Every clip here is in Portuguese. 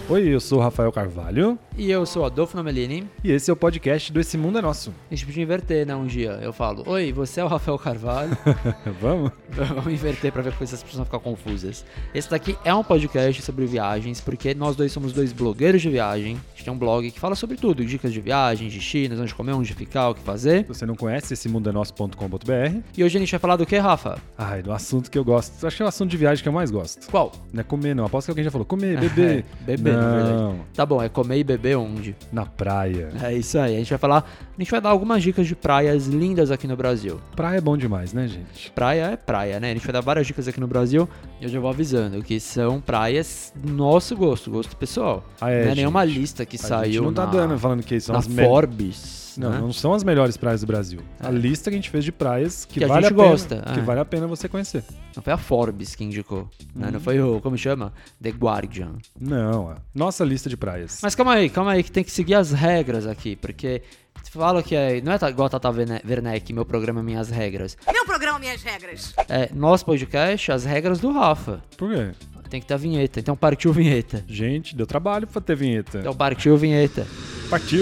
Oi, eu sou o Rafael Carvalho. E eu sou Adolfo Nomelini. E esse é o podcast do Esse Mundo é Nosso. A gente podia inverter, né? Um dia eu falo, oi, você é o Rafael Carvalho. Vamos? Vamos inverter pra ver se as pessoas vão ficar confusas. Esse daqui é um podcast sobre viagens, porque nós dois somos dois blogueiros de viagem. A gente tem um blog que fala sobre tudo, dicas de viagens, destinos, onde comer, onde ficar, o que fazer. Se você não conhece, essemundenosso.com.br. E hoje a gente vai falar do que, Rafa? Ai, do assunto que eu gosto. Acho que é o assunto de viagem que eu mais gosto. Qual? Não é comer, não. Aposto que alguém já falou comer, beber. Beber, na verdade. Não, Tá bom, é comer e beber onde? na praia. É isso aí, a gente vai dar algumas dicas de praias lindas aqui no Brasil. Praia é bom demais, né, gente? Praia é praia, né? A gente vai dar várias dicas aqui no Brasil e eu já vou avisando que são praias do nosso gosto pessoal. Ah, é, não é nenhuma gente. lista que A saiu gente não tá dando falando que são na as melhores. Forbes. Não, né? não são as melhores praias do Brasil. A lista que a gente fez de praias que Que a vale gente a pena, gosta, que é. vale a pena você conhecer. Não foi a Forbes que indicou, né? Não foi o, como chama? The Guardian. Não, nossa lista de praias. Mas calma aí, que tem que seguir as regras aqui, porque fala que não é igual a Tata Werneck, meu programa Minhas Regras. Meu programa, minhas regras. É, nosso podcast, as regras do Rafa. Por quê? Tem que ter a vinheta, então partiu vinheta. Gente, deu trabalho pra ter vinheta. Então partiu vinheta. Partiu!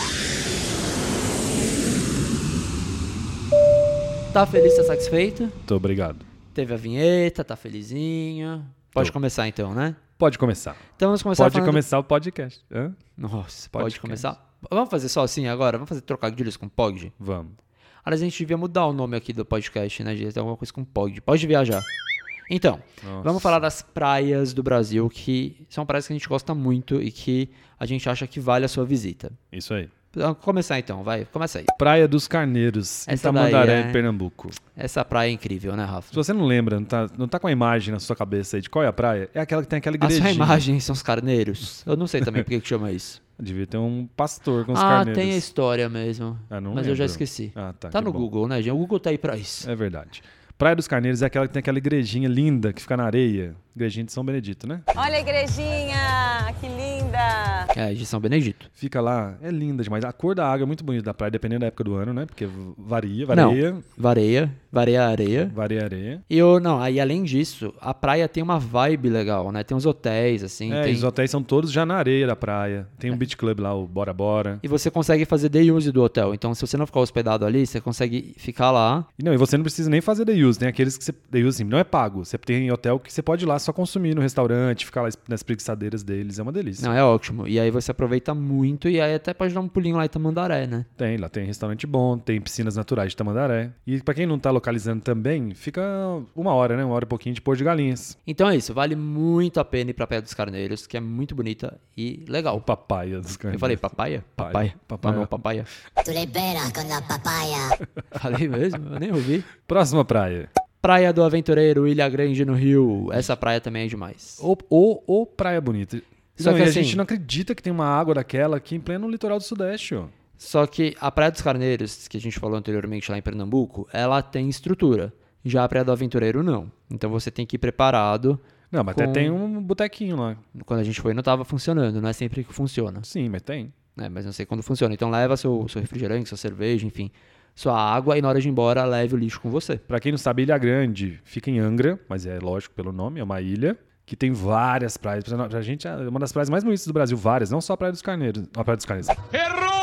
Tá feliz, tá satisfeito? Muito obrigado. Teve a vinheta, tá felizinho. Pode Tô. começar então, né? Pode começar. Então vamos começar Pode falando... começar o podcast. Hã? Nossa, Podcast. pode começar? Vamos fazer só assim agora? Vamos fazer trocadilhos com pod? Vamos. Aliás, a gente devia mudar o nome aqui do podcast, né? Devia ter alguma coisa com pod. Pode viajar. Então, Nossa. vamos falar das praias do Brasil, que são praias que a gente gosta muito e que a gente acha que vale a sua visita. Isso aí. Vamos começar então, vai. Começa aí. Praia dos Carneiros, em Essa daí Tamandaré, é- em Pernambuco. Essa praia é incrível, né, Rafa? Se você não lembra, não tá com a imagem na sua cabeça aí de qual é a praia, é aquela que tem aquela A igrejinha. sua imagem são os carneiros? Eu não sei também por que chama isso. Devia ter um pastor com os Ah, carneiros. tem a história mesmo. Ah, não mas eu já lembro. esqueci. Ah, tá. Tá que no bom. Google, né, gente? O Google tá aí pra isso. É verdade. Praia dos Carneiros é aquela que tem aquela igrejinha linda que fica na areia. Igrejinha de São Benedito, né? Olha a igrejinha, que linda. É, de São Benedito. Fica lá, é linda demais. A cor da água é muito bonita da praia, dependendo da época do ano, né? Porque varia, Não. varia, Vareia areia. varia a areia. E aí além disso, a praia tem uma vibe legal, né? Tem uns hotéis, assim. É, tem... e os hotéis são todos já na areia da praia. Tem um beach club lá, o Bora Bora. E você consegue fazer day use do hotel. Então, se você não ficar hospedado ali, você consegue ficar lá. E você não precisa nem fazer day use. Tem aqueles que day use assim, não é pago. Você tem hotel que você pode ir lá só consumir no restaurante, ficar lá nas preguiçadeiras deles. É uma delícia. Não, é ótimo. E aí você aproveita muito e aí até pode dar um pulinho lá em Tamandaré, né? Lá tem restaurante bom, tem piscinas naturais de Tamandaré. E pra quem não tá localizando também, fica 1 hora, né? 1 hora e pouquinho de Porto de Galinhas. Então é isso, vale muito a pena ir pra Praia dos Carneiros, que é muito bonita e O legal. Papaya dos Carneiros. Eu falei papaya? Papaya. Papaya. Não, papaya. Tu liberas com a papaya. Falei mesmo, eu nem ouvi. Próxima praia. Praia do Aventureiro, Ilha Grande, no Rio. Essa praia também é demais. Ou praia bonita. Só que e a assim- gente não acredita que tem uma água daquela aqui em pleno litoral do Sudeste, ó. Só que a Praia dos Carneiros, que a gente falou anteriormente lá em Pernambuco, ela tem estrutura. Já a Praia do Aventureiro, não. Então você tem que ir preparado. Não, mas Com- até tem um botequinho lá. Quando a gente foi, não estava funcionando. Não é sempre que funciona. Sim, mas tem. Né? Mas não sei quando funciona. Então leva seu refrigerante, sua cerveja, enfim, sua água. E na hora de ir embora, leve o lixo com você. Pra quem não sabe, Ilha Grande fica em Angra, mas é lógico pelo nome, é uma ilha que tem várias praias. Pra gente é uma das praias mais bonitas do Brasil, várias, não só a Praia dos Carneiros. A Praia dos Carneiros. Errou!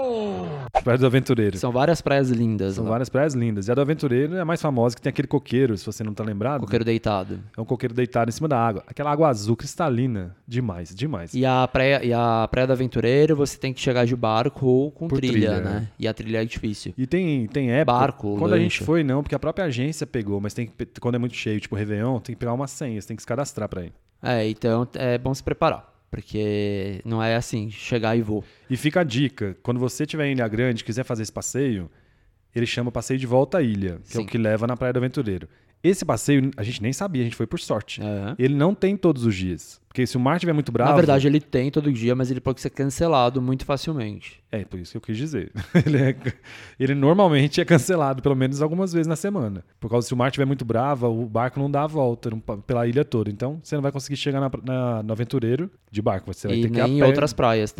Praia do Aventureiro. São várias praias lindas. São lá. várias praias lindas. E a do Aventureiro é a mais famosa, que tem aquele coqueiro, se você não tá lembrado. Coqueiro deitado. É um coqueiro deitado em cima da água. Aquela água azul cristalina. Demais, demais. E a praia do Aventureiro, você tem que chegar de barco ou com Por trilha, trilha, né? E a trilha é difícil. E tem época... Barco, Quando a lancha. gente foi, não, porque a própria agência pegou, mas quando é muito cheio, tipo Réveillon, tem que pegar uma senha, você tem que se cadastrar pra ir. É, então é bom se preparar. Porque não é assim, chegar e vou. E fica a dica, quando você estiver em Ilha Grande e quiser fazer esse passeio, ele chama Passeio de Volta à Ilha, que é Sim. o que leva na Praia do Aventureiro. Esse passeio, a gente nem sabia, a gente foi por sorte. É. Ele não tem todos os dias. Porque se o mar estiver muito bravo... Na verdade, ele tem todo dia, mas ele pode ser cancelado muito facilmente. É, por isso que eu quis dizer. Ele normalmente é cancelado, pelo menos algumas vezes na semana. Por causa se o mar estiver muito bravo, o barco não dá a volta pela ilha toda. Então, você não vai conseguir chegar no Aventureiro de barco. Você vai E ter que ir a nem em pé. outras praias também.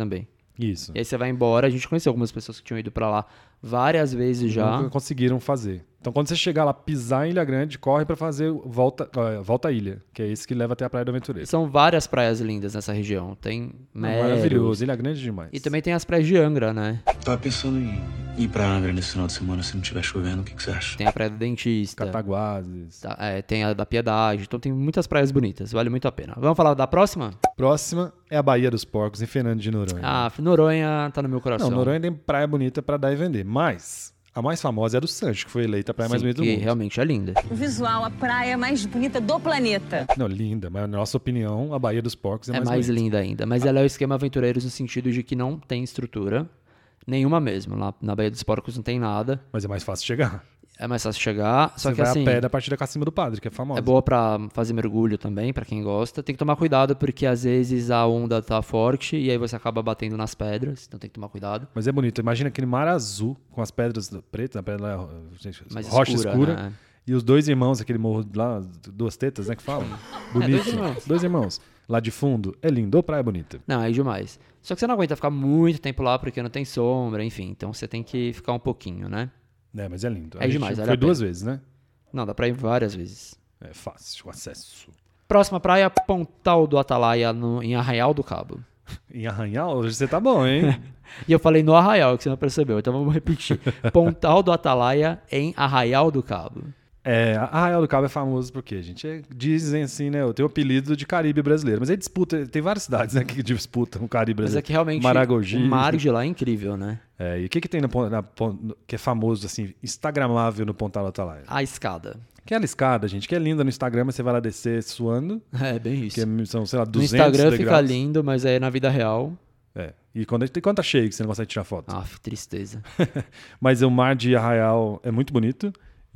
Isso. E aí você vai embora. A gente conheceu algumas pessoas que tinham ido pra lá várias vezes já. Nunca conseguiram fazer. Então, quando você chegar lá, pisar em Ilha Grande, corre pra fazer volta à ilha, que é esse que leva até a Praia do Aventureiro. São várias praias lindas nessa região. Tem Meros. Maravilhoso. Ilha Grande demais. E também tem as praias de Angra, né? Tava pensando em ir pra Angra nesse final de semana se não tiver chovendo. O que você acha? Tem a Praia do Dentista. Cataguases. Tem a da Piedade. Então tem muitas praias bonitas. Vale muito a pena. Vamos falar da próxima? Próxima é a Baía dos Porcos, em Fernando de Noronha. Ah, Noronha tá no meu coração. Não, Noronha tem praia bonita pra dar e vender. Mas a mais famosa é a do Sancho, que foi eleita a praia mais bonita do que mundo. realmente é linda. O visual, a praia mais bonita do planeta. Não, linda, mas na nossa opinião, a Baía dos Porcos é É mais mais bonita. linda ainda. Mas ela é o esquema Aventureiros no sentido de que não tem estrutura. Nenhuma mesmo. Lá na Baía dos Porcos não tem nada. Mas é mais fácil chegar. É mais fácil chegar. Só Você que vai assim, a pé da partida Cacimba do Padre, que é famosa. é boa pra fazer mergulho também, pra quem gosta. Tem que tomar cuidado porque às vezes a onda tá forte e aí você acaba batendo nas pedras. Então tem que tomar cuidado. Mas é bonito. Imagina aquele mar azul com as pedras pretas, a pedra Mais rocha escura. né? E os dois irmãos, aquele morro lá, duas tetas, né, que falam? Bonito. dois irmãos. Dois irmãos. Lá de fundo, é lindo. Ô, praia bonita. Não, é demais. Só que você não aguenta ficar muito tempo lá porque não tem sombra, enfim. Então você tem que ficar um pouquinho, né? É, mas é lindo. É demais, vale Foi a pena. 2 vezes, né? Não, dá pra ir várias vezes. É fácil o acesso. Próxima praia, Pontal do Atalaia, em Arraial do Cabo. Em Arranhal, hoje você tá bom, hein? E eu falei no Arraial, que você não percebeu, então vamos repetir. Pontal do Atalaia, em Arraial do Cabo. É, Arraial do Cabo é famoso porque, gente, dizem assim, né? Eu tenho o apelido de Caribe brasileiro. Mas aí disputa, tem várias cidades, né, que disputam o Caribe Mas brasileiro. é que realmente Maragogi. o mar de lá é incrível, né? É, e o que tem que é famoso, assim, instagramável no Pontal do Atalaia? A escada. Aquela escada, gente, que é linda no Instagram, mas você vai lá descer suando, É, bem isso. que são, sei lá, No 200 Instagram degraus. fica lindo, mas aí na vida real... É. E quando tá cheio, que você não consegue tirar foto. Ah, tristeza. Mas o mar de Arraial é muito bonito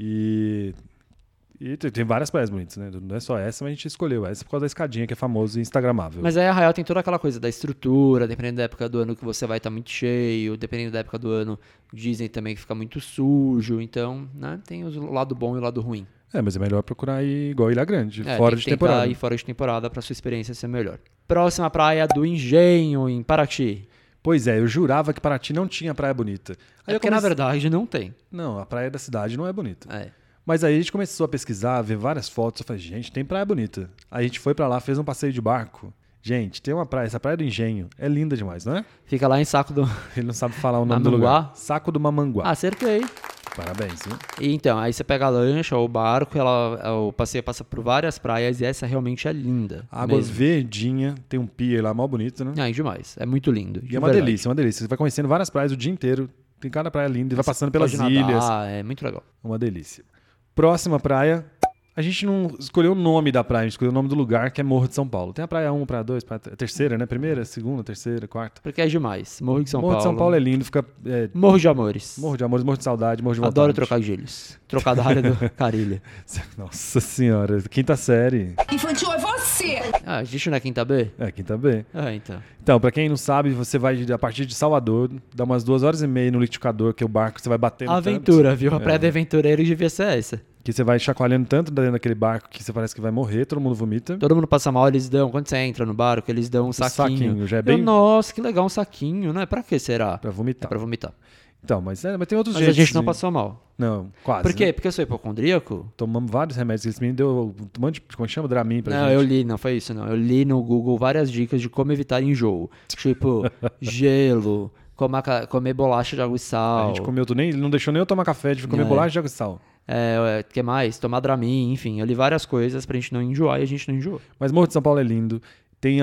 e tem várias praias bonitas, né? Não é só essa, mas a gente escolheu essa por causa da escadinha, que é famoso e instagramável. Mas aí Arraial tem toda aquela coisa da estrutura, dependendo da época do ano que você vai estar muito cheio, dependendo da época do ano, dizem também que fica muito sujo, então, né, tem o lado bom e o lado ruim. É, mas é melhor procurar ir igual Ilha Grande, É, fora tem de que temporada. tentar ir fora de temporada pra sua experiência ser melhor. Próxima praia do Engenho, em Paraty. Pois é, eu jurava que Paraty não tinha praia bonita. Aí eu Porque na comecei- verdade não tem. Não, a praia da cidade não é bonita. É. Mas aí a gente começou a pesquisar, a ver várias fotos. Eu falei, gente, tem praia bonita. Aí a gente foi pra lá, fez um passeio de barco. Gente, tem uma praia, essa praia do Engenho é linda demais, não é? Fica lá em Saco do... Ele não sabe falar o nome do Mamanguá? lugar. Saco do Mamanguá. Acertei. Parabéns, viu? E então, aí você pega a lancha ou o barco, o passeio passa por várias praias e essa realmente é linda. Água mesmo. verdinha, tem um pier lá, mal bonito, né? É demais. É muito lindo. E de é uma verdade. delícia, é uma delícia. Você vai conhecendo várias praias o dia inteiro. Tem cada praia linda e vai passando pelas Pode nadar, ilhas. é muito legal. Uma delícia. Próxima praia. A gente não escolheu o nome da praia, a gente escolheu o nome do lugar, que é Morro de São Paulo. Tem a praia 1, praia 2, praia terceira, né? Primeira, segunda, terceira, quarta. Porque é demais. Morro de São Morro Paulo. de São Paulo é lindo, fica Morro de Amores. Morro de amores, morro de saudade, morro de vontade. Adoro trocadilhos. Trocadilho do Carilha. Nossa senhora, quinta série. Infantil é você! Ah, a gente não é quinta B? É, quinta B. Ah, então. Então, pra quem não sabe, você vai a partir de Salvador, dá umas 2h30 no liquidificador, que é o barco, você vai batendo Aventura, tanto, viu? A praia do aventureiro devia ser essa. que você vai chacoalhando tanto dentro daquele barco que você parece que vai morrer, todo mundo vomita. Todo mundo passa mal, eles dão. Quando você entra no barco, eles dão um saquinho. já é bem Nossa, que legal, um saquinho, né? Pra que será? pra É vomitar. pra vomitar. Então, mas tem outros Mas a jeitos. gente não passou mal. Não, quase. Por quê? né? Porque eu sou hipocondríaco? Tomamos vários remédios. Esse menino deu um monte de. Como é que chama? Dramin pra Não, gente. eu li, não foi isso, não. Eu li no Google várias dicas de como evitar enjoo. Tipo, gelo, comer bolacha de água e A sal. gente comeu, ele não deixou nem eu tomar café, de comer É. bolacha de água e sal. Que mais? Tomar Dramin, enfim. Eu li várias coisas pra gente não enjoar e a gente não enjoou. Mas Morro de São Paulo é lindo. Tem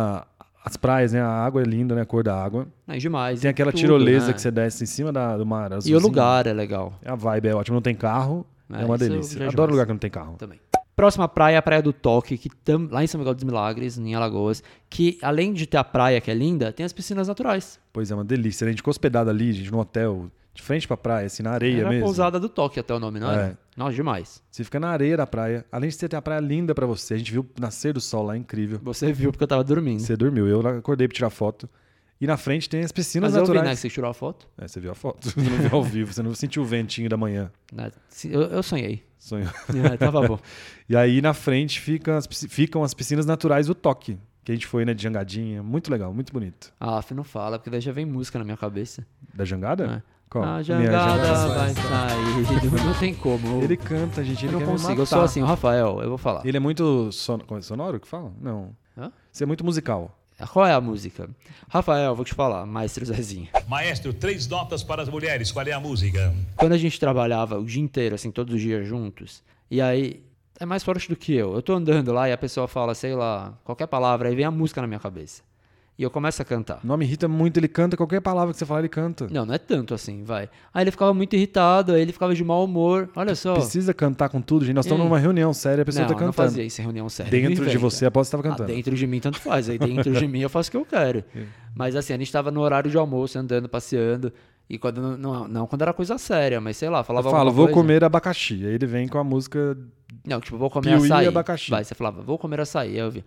as praias, né? A água é linda, né? A cor da água. É demais. Tem e aquela tudo, tirolesa né? que você desce em cima do mar. E o azulzinho. lugar é legal A vibe é ótima. Não tem carro. É uma isso delícia. já é Adoro demais. lugar que não tem carro. também. Próxima praia, a Praia do Toque, lá em São Miguel dos Milagres, em Alagoas, que além de ter a praia que é linda, tem as piscinas naturais. Pois é, uma delícia. A gente ficou hospedado ali, gente, num hotel, de frente pra praia, assim, na areia Era a mesmo. pousada do Toque até o nome, não é? Nossa, demais. Você fica na areia da praia. Além de você ter a praia linda pra você. A gente viu nascer do sol lá, incrível. Você viu porque eu tava dormindo. Você dormiu. Eu acordei pra tirar foto. E na frente tem as piscinas Mas eu vi, naturais. né, que você tirou a foto. Você viu a foto. Você não viu ao vivo. Você não sentiu o ventinho da manhã. Né? Eu sonhei. Sonho. Tava bom. E aí na frente ficam as piscinas naturais do Toque. que a gente foi, né, de jangadinha. Muito legal, muito bonito. Ah, não fala, porque daí já vem música na minha cabeça. Da jangada? Qual? A Minha jangada vai sair. Não tem como. Ele canta, gente, Eu ele não quer me consigo. Eu sou matar. assim, o Rafael, eu vou falar. Ele é muito sonoro que fala? Não. Hã? Você é muito musical. Qual é a música? Rafael, vou te falar, Maestro Zezinho. Maestro, 3 notas para as mulheres. Qual é a música? Quando a gente trabalhava o dia inteiro, assim, todos os dias juntos, e aí é mais forte do que eu. Eu tô andando lá e a pessoa fala, sei lá, qualquer palavra, aí vem a música na minha cabeça. E eu começo a cantar. Não me irrita muito, ele canta qualquer palavra que você falar, ele canta. Não, não é tanto assim, vai. Aí ele ficava muito irritado, aí ele ficava de mau humor. Olha só. Precisa cantar com tudo, gente. Nós estamos Ei. numa reunião séria, a pessoa Não, tá não cantando. fazia isso em reunião séria. Dentro Não de inventa. você, aposto que estava cantando. Dentro de mim tanto faz. Aí dentro de mim eu faço o que eu quero. Mas assim, a gente tava no horário de almoço, andando, passeando. E quando não quando era coisa séria, mas sei lá, Eu falava falo, alguma vou coisa. comer abacaxi. Aí ele vem com a música. Não, tipo, vou comer Piuí e açaí. abacaxi. Vai, você falava, vou comer açaí. Aí eu vi,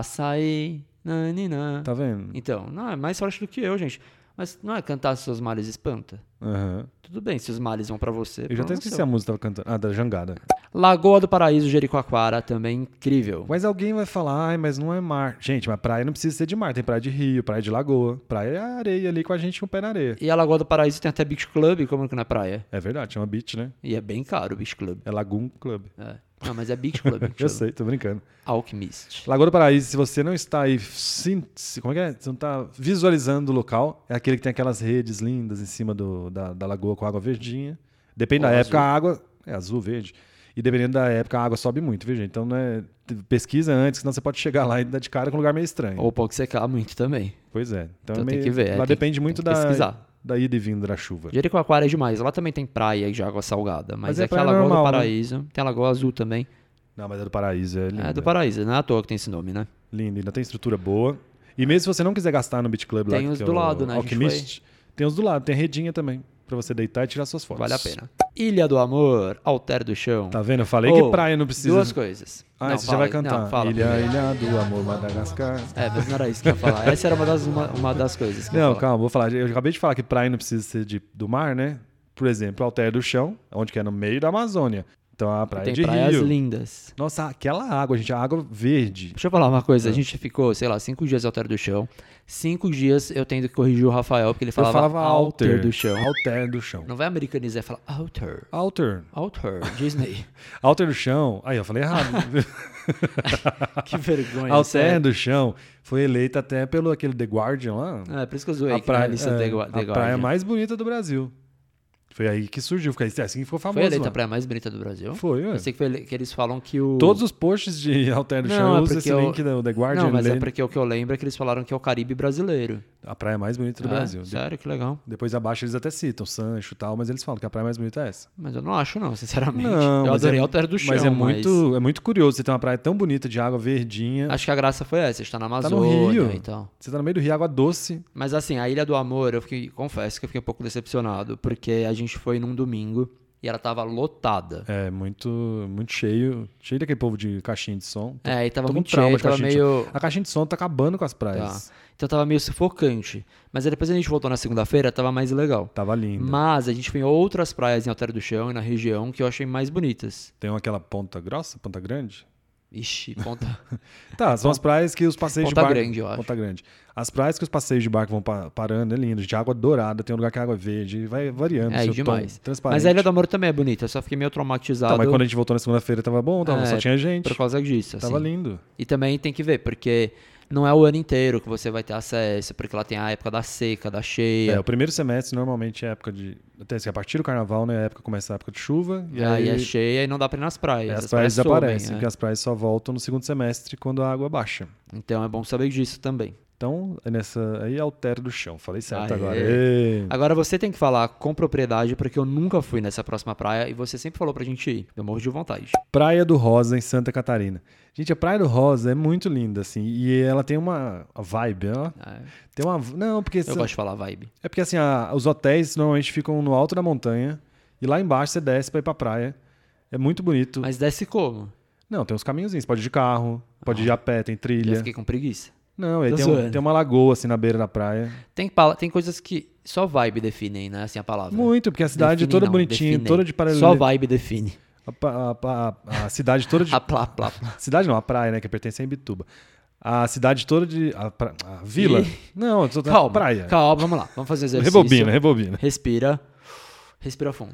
açaí, nanina. Tá vendo? Então, não, é mais forte do que eu, gente. Mas não é cantar se seus males espanta. Aham. Tudo bem, se os males vão pra você. Eu já até problema esqueci seu. a música que tava cantando. Ah, da jangada. Lagoa do Paraíso, Jericoacoara, também incrível. Mas alguém vai falar, ai, mas não é mar. Gente, mas praia não precisa ser de mar. Tem praia de rio, praia de lagoa. Praia é areia ali com a gente com o pé na areia. E a Lagoa do Paraíso tem até Beach Club, como que na praia. É verdade, chama beach, né? E é bem caro o Beach Club. É Lagoon Club. É. Não, mas é Beach Club. Eu sei, tô brincando. Alchemist. Lagoa do Paraíso, se você não está aí, como é que é? Você não está visualizando o local, é aquele que tem aquelas redes lindas em cima da lagoa com água verdinha. Depende da Ou época, azul. a água é azul, verde. E dependendo da época, a água sobe muito, viu, gente? Então, né, pesquisa antes, senão você pode chegar lá e dar de cara com um lugar meio estranho. Ou pode secar muito também. Pois é. Então, Então é tem meio, que ver, lá tem depende que- muito tem que pesquisar. da ida e vinda da chuva. Jericoacoara é demais. Lá também tem praia de água salgada. Mas é aqui a praia Lagoa normal, do né? Paraíso. Tem a Lagoa Azul também. Não, mas é do Paraíso, é lindo. É do Paraíso. Não é à toa que tem esse nome, né? Lindo, ainda tem estrutura boa. E mesmo se você não quiser gastar no Beach Club lá, Tem os que é do o lado, né? A gente Alchemist, tem os do lado, tem redinha também, pra você deitar e tirar suas fotos. Vale a pena. Ilha do Amor, Alter do Chão. Tá vendo? Eu falei Oh, que praia não precisa... Duas coisas. Ah, Não, você fala já vai aí. cantar. Não, fala. Ilha do Amor, Madagascar. É, mas não era isso que eu ia falar. Essa era uma das coisas que eu ia Não, falar. calma, vou falar. Eu acabei de falar que praia não precisa ser do mar, né? Por exemplo, Alter do Chão, onde que é no meio da Amazônia. Então a praia Tem de praias Rio. lindas. Nossa, aquela água, gente, a água verde. Deixa eu falar uma coisa. A gente ficou, sei lá, 5 dias Alter do Chão. 5 dias eu tendo que corrigir o Rafael, porque ele Eu falava, falava Alter do Chão. Alter do Chão. Não vai americanizar e falar Alter. Alter. Alter. Disney. Alter do Chão. Aí, eu falei errado. Que vergonha. Alter sério. do Chão foi eleita até pelo aquele The Guardian lá. É, por isso que eu zoei. A que na praia, lista é, The a praia Guardian. mais bonita do Brasil. Foi aí que surgiu, foi assim que ficou famoso. Foi eleita lá. a praia mais bonita do Brasil? Foi, ué. Eu sei que, que eles falam que o... Todos os posts de Alter do Não, Chão é usam porque esse link do The Guardian. Não, mas é lê- porque o que eu lembro é que eles falaram que é o Caribe brasileiro. A praia mais bonita do É, Brasil. sério, que legal. Depois abaixo eles até citam Sancho e tal, mas eles falam que a praia mais bonita é essa. Mas eu não acho não, sinceramente. Não, eu mas adorei é- Alter do Chão, Mas é muito curioso você ter uma praia tão bonita de água verdinha. Acho que a graça foi essa, está na no Amazônia Rio. e tal. Você tá no meio do rio, água doce. Mas assim, a Ilha do Amor, confesso que eu fiquei um pouco decepcionado, porque a gente foi num domingo e ela tava lotada. É, muito cheio. Cheio daquele povo de caixinha de som. É, e tava Tô com muito trauma cheio, de tava caixinha de som. meio... A caixinha de som tá acabando com as Tá. praias. Então tava meio sufocante. Mas aí depois a gente voltou na segunda-feira, tava mais legal. Tava lindo. Mas a gente foi em outras praias em Alter do Chão e na região que eu achei mais bonitas. Tem aquela Ponta Grossa, Ponta Grande. Ixi, ponta... Tá, são as praias que os passeios Ponta de barco... Grande, eu acho. Ponta Grande. As praias que os passeios de barco vão parando é lindo. De água dourada, tem um lugar que a água é verde. Vai variando. É, seu demais. tom transparente. Mas a Ilha do Amor também é bonita, eu só fiquei meio traumatizado Tá, mas quando a gente voltou na segunda-feira tava bom, É, só tinha gente. por causa disso. Tava assim. lindo. E também tem que ver, porque não é o ano inteiro que você vai ter acesso, porque lá tem a época da seca, da cheia. É, o primeiro semestre normalmente é época de... Até assim, a partir do carnaval, né? A época começa a época de chuva. E aí é cheia e não dá pra ir nas praias. as praias desaparecem, somem, porque as praias só voltam no segundo semestre quando a água baixa. Então é bom saber disso também. Então, é nessa aí Alter do Chão. Falei certo Aê. agora. Ê. Agora você tem que falar com propriedade, porque eu nunca fui nessa próxima praia e você sempre falou pra gente ir. Eu morro de vontade. Praia do Rosa, em Santa Catarina. Gente, a Praia do Rosa é muito linda, assim. E ela tem uma vibe, ó. É, Tem uma... Não, porque... eu gosto de falar vibe. É porque, assim, os hotéis normalmente ficam no alto da montanha. E lá embaixo você desce pra ir pra praia. É muito bonito. Mas desce como? Não, tem uns caminhozinhos. Pode ir de carro, pode ir a pé, tem Já trilha. fiquei com preguiça. Não, aí Tô tem, zoando. tem uma lagoa, assim, na beira da praia. Tem coisas que só vibe definem, né? Assim a palavra. Muito, porque a cidade é Define toda não, bonitinha, definem. toda de Só paralelo. vibe define. A cidade toda de... A plá, plá, plá. Cidade não, a praia, né, que pertence a Imbituba. A cidade toda a vila. Não, eu tô Calma, praia. calma, vamos lá. Vamos fazer exercício. Rebobina. Respira fundo.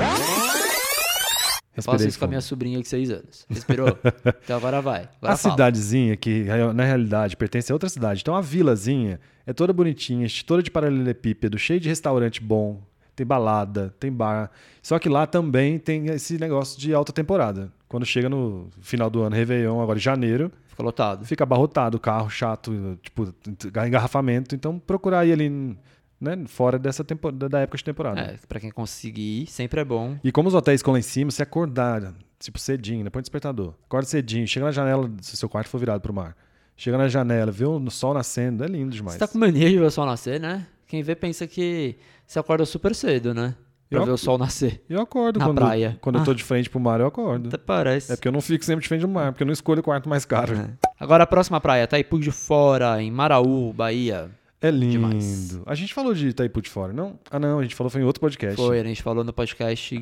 Eu faço isso com a minha sobrinha de 6 anos. Respirou? Então agora vai. Agora a fala. cidadezinha, que na realidade pertence a outra cidade. Então a vilazinha é toda bonitinha, toda de paralelepípedo, cheia de restaurante bom, tem balada, tem bar. Só que lá também tem esse negócio de alta temporada. Quando chega no final do ano, Réveillon, agora em janeiro, Fica lotado. fica abarrotado, carro chato, tipo, engarrafamento. Então procurar ir ali, né, fora da época de temporada. É, pra quem conseguir ir, sempre é bom. E como os hotéis ficam lá em cima, você acordar, tipo, cedinho, né? Põe despertador. Acorda cedinho, chega na janela, se seu quarto for virado pro mar. Chega na janela, vê o sol nascendo, é lindo demais. Você tá com mania de ver o sol nascer, né? Quem vê pensa que você acorda super cedo, né? Pra ver o sol nascer. Eu acordo Na praia. Quando eu tô de frente pro mar, eu acordo. Até parece. É porque eu não fico sempre de frente pro mar, porque eu não escolho o quarto mais caro. Agora a próxima praia, Itaipu de Fora, em Maraú, Bahia. É lindo. Demais. A gente falou de Itaipu de Fora, não? Ah, não, a gente falou foi em outro podcast. Foi, a gente falou no podcast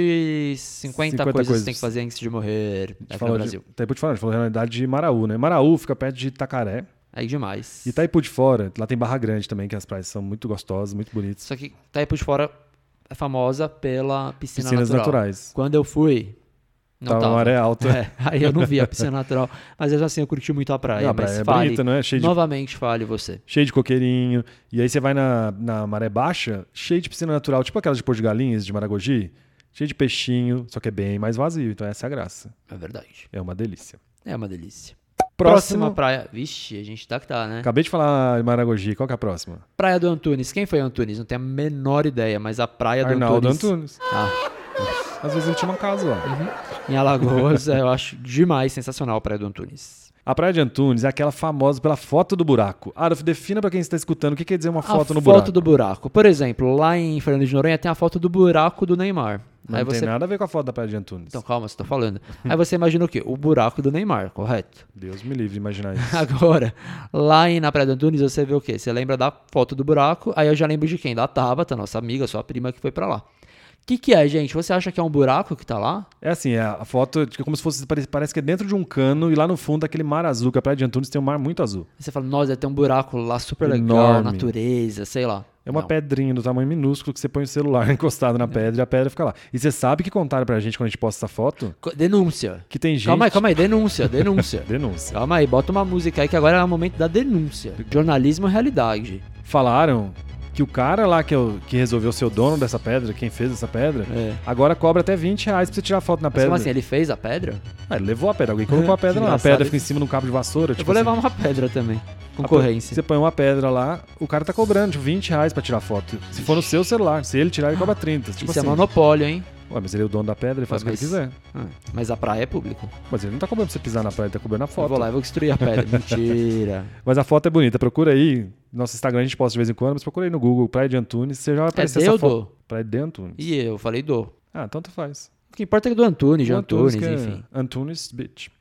de 50 coisas que você tem que fazer antes de morrer A gente aqui falou no Brasil. de Itaipu de Fora, a gente falou na realidade de Maraú, né? Maraú fica perto de Itacaré. Aí demais. E Itaipu de Fora, lá tem Barra Grande também, que as praias são muito gostosas, muito bonitas. Só que Itaipu de Fora é famosa pela piscina Piscinas natural. naturais. Quando eu fui, não Tava tava. maré alta. É, aí eu não vi a piscina natural. Mas mesmo assim eu curti muito a praia. Não, a mas praia é fale, bonita, não é? novamente fale você. Cheio de coqueirinho. E aí você vai na maré baixa, cheio de piscina natural, tipo aquelas de Porto de Galinhas, de Maragogi. Cheio de peixinho, só que é bem mais vazio. Então essa é a graça. É verdade. É uma delícia. É uma delícia. Próximo. Próxima praia. Vixe, a gente tá que tá, né? Acabei de falar em Maragogi. Qual que é a próxima? Praia do Antunes. Quem foi Antunes? Não tenho a menor ideia, mas a praia do Arnaldo Antunes. Antunes. Ah, Às vezes ele tinha uma casa lá. em Alagoas, eu acho demais sensacional a praia do Antunes. A praia de Antunes é aquela famosa pela foto do buraco. Adolf, defina pra quem está escutando o que quer dizer uma foto no buraco. Foto do buraco. Por exemplo, lá em Fernando de Noronha tem a foto do buraco do Neymar. Não Aí tem você... nada a ver com a foto da praia de Antunes. Então calma, você tá falando. Aí você imagina o quê? O buraco do Neymar, correto? Deus me livre de imaginar isso. Agora, lá na Praia do Antunes você vê o quê? Você lembra da foto do buraco, aí eu já lembro de quem? Da Tabata, nossa amiga, sua prima que foi pra lá. O que é, gente? Você acha que é um buraco que tá lá? É assim, a foto é como se fosse, parece que é dentro de um cano e lá no fundo aquele mar azul, que a praia de Antunes tem um mar muito azul. Aí você fala, nossa, deve ter um buraco lá super legal, Enorme. natureza, sei lá. É uma Não. pedrinha do tamanho minúsculo que você põe o celular encostado na pedra e a pedra fica lá. E você sabe que contaram pra gente quando a gente posta essa foto? Denúncia. Que tem gente... Calma aí, denúncia. Denúncia. Calma aí, bota uma música aí que agora é o momento da denúncia. Jornalismo é realidade. Falaram que o cara lá que resolveu ser o dono dessa pedra, quem fez essa pedra, É. agora cobra até R$20 pra você tirar foto na Mas pedra. como assim, ele fez a pedra? Ah, ele levou a pedra, alguém colocou a pedra lá. A Engraçado pedra isso. fica em cima de um cabo de vassoura. Eu tipo vou levar assim. uma pedra também. Concorrência. Você põe uma pedra lá, o cara tá cobrando tipo, R$20 pra tirar foto. Se for no seu celular, se ele tirar, ele cobra 30. Tipo Isso assim. é monopólio, hein? Ué, mas ele é o dono da pedra, ele faz o que ele quiser. Mas a praia é pública. Mas ele não tá cobrando pra você pisar na praia, ele tá cobrando a Eu foto. vou lá e vou destruir a pedra. Mentira. Mas a foto é bonita, procura aí. Nosso Instagram a gente posta de vez em quando, mas procura aí no Google, Praia de Antunes, você já vai aparecer de essa ou foto. do? Praia de Antunes. E eu falei do. Ah, tanto faz. O que importa é do Antunes, de O Antunes, que é enfim. Antunes Beach.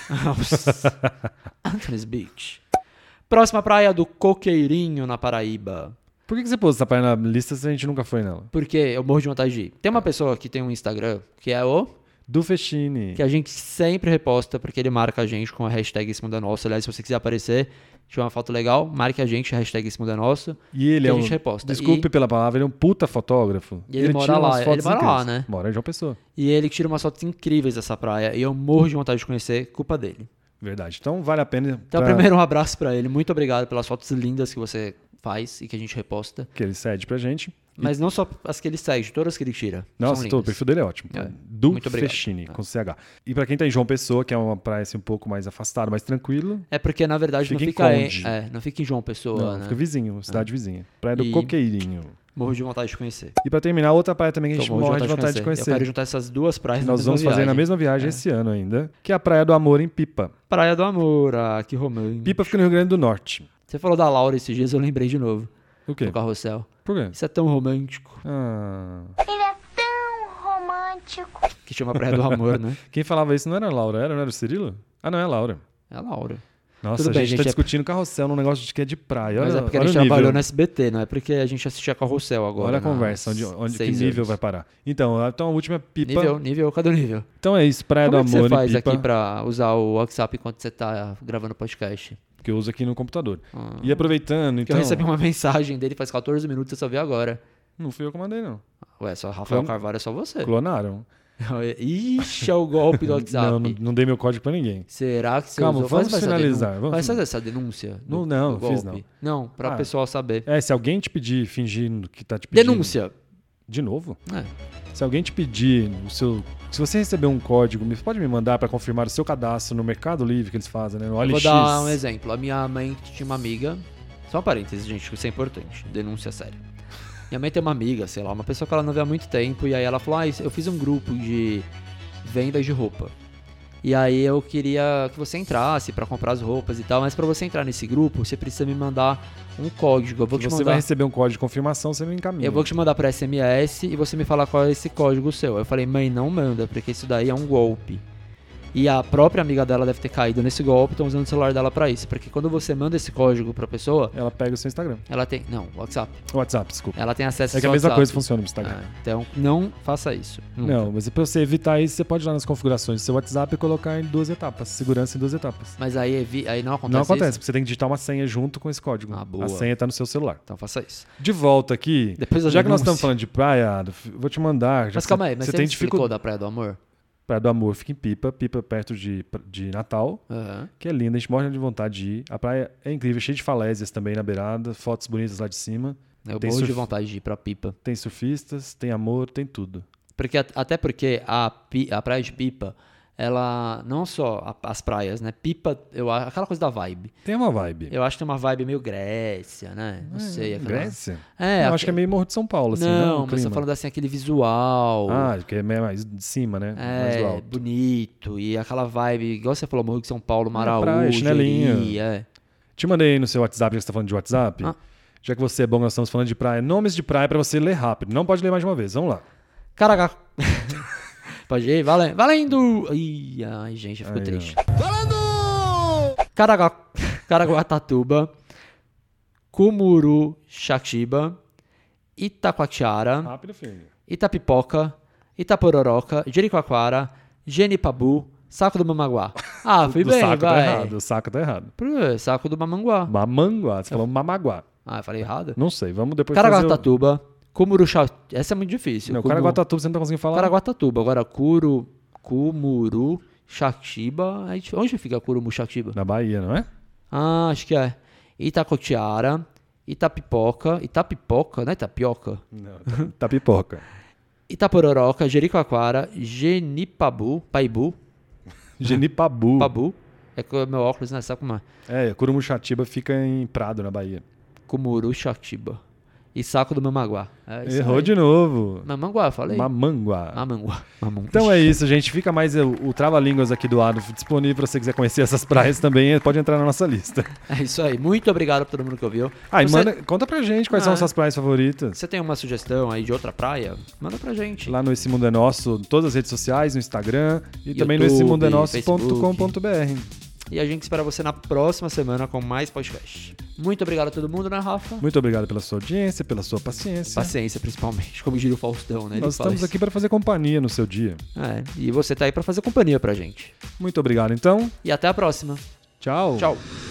Antunes Beach. Próxima praia do Coqueirinho, na Paraíba. Por que você pôs essa praia na lista se a gente nunca foi nela? Porque eu morro de vontade de ir. Tem uma pessoa que tem um Instagram, que é o... Do Fechini. que a gente sempre reposta, porque ele marca a gente com a hashtag Esse Mundo é Nosso. Aliás, se você quiser aparecer, tiver uma foto legal, marque a gente, hashtag Esse Mundo é Nosso. E ele que é a um... gente reposta. Desculpe pela palavra, ele é um puta fotógrafo. E ele mora tira umas lá, ele fotos mora lá, incríveis. né? Mora em João Pessoa. E ele tira umas fotos incríveis dessa praia. E eu morro de vontade de conhecer, culpa dele. Verdade. Então vale a pena Então, primeiro, um abraço pra ele. Muito obrigado pelas fotos lindas que você faz e que a gente reposta. que ele cede pra gente. Mas não só as que ele segue, todas que ele tira. Nossa, são o lindas. perfil dele é ótimo. É. Do Muito obrigado. Fechini, com CH. E pra quem tá em João Pessoa, que é uma praia assim, um pouco mais afastada, mais tranquilo, É porque, na verdade, Fica em não fica Conde. não fica em João Pessoa, não, né? fica vizinho, cidade vizinha. Praia do E- Coqueirinho. Morro de vontade de conhecer. E pra terminar, outra praia também que a gente Tô morro morre de vontade de Eu conhecer. quero juntar essas duas praias Nós vamos fazer na mesma viagem esse ano ainda, que é a Praia do Amor em Pipa. Praia do Amor, que romântico. Pipa fica no Rio Grande do Norte. Você falou da Laura esses dias, eu lembrei de novo. O quê? No carrossel. Por quê? Isso é tão romântico. Ah. Ele é tão romântico. Que chama Praia do Amor, né? Quem falava isso não era a Laura, não era o Cirilo? Ah, não, é a Laura. É a Laura. Nossa, Tudo a bem, gente tá gente, discutindo carrossel num negócio de que é de praia. Mas Olha, é porque a olha gente o nível. trabalhou no SBT, não é porque a gente assistia Carrossel agora. Olha a conversa, onde que nível vai parar. Então a última pipa. Nível, cadê o nível? Então é isso, Praia Como do é que Amor você faz e pipa, aqui pra usar o WhatsApp enquanto você tá gravando o podcast? que eu uso aqui no computador. E aproveitando, Porque então... eu recebi uma mensagem dele faz 14 minutos, eu só vi agora. Não fui eu que mandei, não. Ué, só Rafael Carvalho é só você. Clonaram. Ixi, é o golpe do WhatsApp. Não dei meu código pra ninguém. Será que você Calma, usou? vamos Faz essa finalizar, denúncia. vamos Faz fazer essa denúncia. Não, do fiz golpe. Não, pra Ah, pessoal saber. Se alguém te pedir, fingindo que tá te pedindo... Denúncia. De novo? É. Se alguém te pedir o seu... Se você receber um código, pode me mandar pra confirmar o seu cadastro no Mercado Livre que eles fazem, né? No OLX. Vou dar um exemplo. A minha mãe tinha uma amiga... Só um parênteses, gente, isso é importante. Denúncia séria. Minha mãe tem uma amiga, sei lá, uma pessoa que ela não vê há muito tempo. E aí ela falou, eu fiz um grupo de vendas de roupa. E aí eu queria que você entrasse pra comprar as roupas e tal. Mas pra você entrar nesse grupo, você precisa me mandar um código. Eu vou te Você mandar... vai receber um código de confirmação, você me encaminha. Eu vou te mandar pra SMS e você me falar qual é esse código seu. Eu falei, mãe, não manda, porque isso daí é um golpe. E a própria amiga dela deve ter caído nesse golpe, estão usando o celular dela pra isso. Porque quando você manda esse código pra pessoa, Ela pega o seu Instagram. ela tem... Não, WhatsApp. WhatsApp, desculpa. Ela tem acesso É ao que a mesma WhatsApp. coisa funciona no Instagram. Então, não faça isso. Nunca. Não, mas pra você evitar isso, você pode ir lá nas configurações do seu WhatsApp e colocar em 2 etapas. Segurança em 2 etapas. Mas aí não acontece Não acontece, isso? porque você tem que digitar uma senha junto com esse código. Ah, boa. A senha tá no seu celular. Então faça isso. De volta aqui, Depois da já que nós denúncia. estamos falando de praia, vou te mandar. Mas calma aí, mas você você tem me explicou dificuldade. da Praia do Amor? Praia do Amor fica em Pipa perto de Natal, Aham. que é linda, a gente morre de vontade de ir. A praia é incrível, cheia de falésias também na beirada, fotos bonitas lá de cima. Eu Tem morro de surf- vontade de ir pra Pipa. Tem surfistas, tem amor, tem tudo. Porque, até porque a Praia de Pipa, ela... Não só as praias, né? Pipa, aquela coisa da vibe. Tem uma vibe. Eu acho que tem uma vibe meio Grécia, né? Não sei. Aquela... Grécia? É, Eu acho que é meio Morro de São Paulo, assim, Não, o mas tô clima. falando assim, aquele visual. Ah, que é mais de cima, né? Mais do alto. Bonito. E aquela vibe, igual você falou, Morro de São Paulo, Maraú, praia, chinelinho. Jeri, Te mandei aí no seu WhatsApp, já que você tá falando de WhatsApp. Ah. Já que você é bom, nós estamos falando de praia. Nomes de praia pra você ler rápido. Não pode ler mais de uma vez. Vamos lá. Caraca. Pode ir? Valendo! Ai, gente, eu fico Aí, triste. Valendo! Caraguatatuba, Cumuruxatiba, Itacoatiara, Rápido, filho. Itapipoca, Itapororoca, Jericoacoara, Genipabu, Saco do Mamaguá. Ah, fui Do bem, saco tá vai. errado. O saco tá errado. Saco do Mamanguá. Mamanguá. Você falou mamaguá. Ah, eu falei errado? Não sei. Vamos depois fazer Caraguatatuba, Cumuruxatiba. Essa é muito difícil. Não, Caraguatatuba você não tá conseguindo falar. Caraguatatuba. Agora, Cumuruxatiba. Onde fica Cumuruxatiba? Na Bahia, não é? Ah, acho que é. Itacoatiara, Itapipoca. Itapipoca, não é Itapioca? Não, tá pipoca. Itapororoca, Jericoacoara, Genipabu, Paibu, Genipabu. Pabu. É que o meu óculos, né? Sabe como é? É, Curumuxatiba fica em Prado, na Bahia. Cumuruxatiba. E Saco do Mamaguá. É isso Errou aí. de novo. Mamanguá, eu falei. Mamanguá. Mamanguá. Então é isso, gente. Fica mais o Trava-Línguas aqui do Adolf disponível. Se você quiser conhecer essas praias também, pode entrar na nossa lista. É isso aí. Muito obrigado pra todo mundo que ouviu. Ah, e Você- conta pra gente quais são as suas praias favoritas. Você tem uma sugestão aí de outra praia? Manda pra gente. Lá no Esse Mundo é Nosso, todas as redes sociais, no Instagram e também no YouTube, essemundenosso.com.br. E a gente espera você na próxima semana com mais podcast. Muito obrigado a todo mundo, né, Rafa? Muito obrigado pela sua audiência, pela sua paciência. Paciência, principalmente, como diria o Faustão, né? Ele Nós fala estamos isso. aqui para fazer companhia no seu dia. E você tá aí pra fazer companhia pra gente. Muito obrigado, então. E até a próxima. Tchau. Tchau.